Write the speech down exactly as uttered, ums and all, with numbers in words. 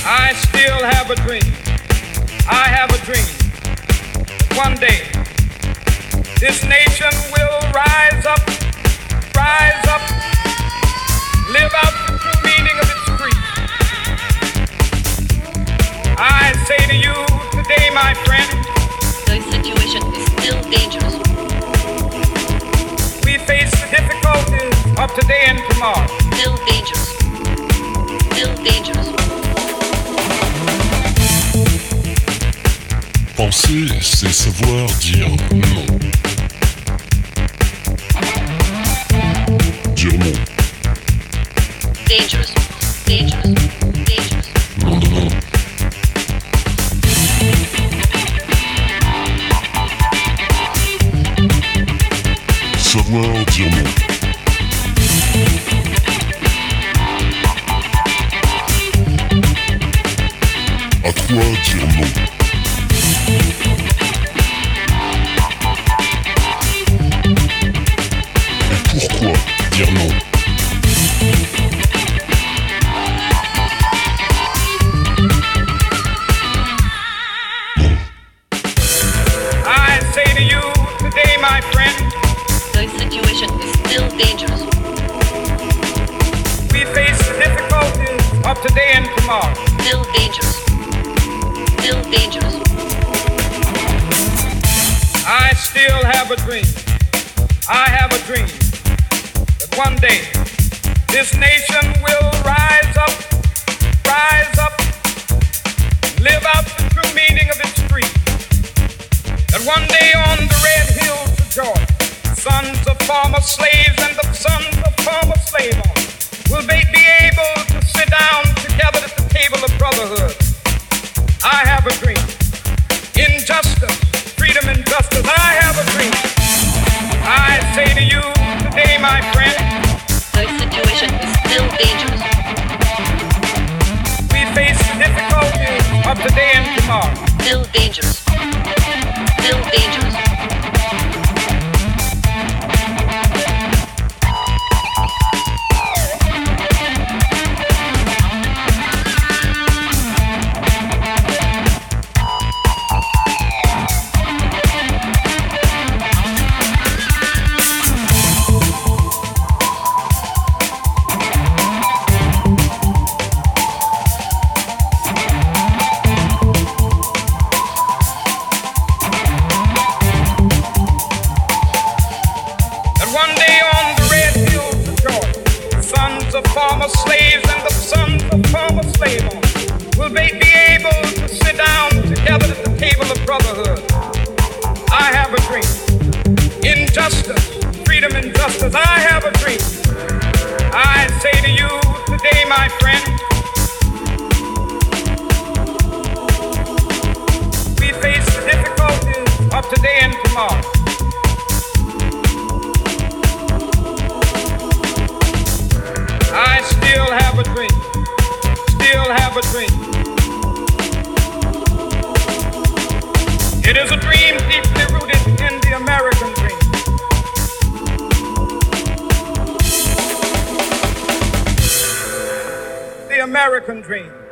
I still have a dream. I have a dream that one day this nation will rise up, rise up, live out the true meaning of its creed. I say to you today, my friend, the situation is still dangerous. We face the difficulties of today and tomorrow. Still dangerous. Still dangerous. Penser, c'est savoir dire non. Dire non. Dangerous. Dangerous. Dangerous. Non, non, non. Savoir dire non. À quoi dire non? Et pourquoi dire non? I say to you today, my friend, the situation is still dangerous. we face the difficulties of today and tomorrow. Still dangerous. Still dangerous. I still have a dream. I have a dream that one day this nation will rise up, rise up, live out the true meaning of its creed. That one day on the red hills of Georgia, sons of former slaves and the sons of former slave owners will be be able to sit down together at the table of brotherhood. I have a dream. Injustice, freedom and justice. I have a dream. I say to you today, my friend, The situation is still dangerous. we face the difficulties of today and tomorrow. Still dangerous. Still dangerous. Former slaves and the sons of former slave owners will they be able to sit down together at the table of brotherhood. I have a dream. Injustice, freedom and justice. I have a dream. I say to you today, my friend, we face the difficulties of today and tomorrow. I still have a dream, still have a dream. It is a dream deeply rooted in the American dream. The American dream.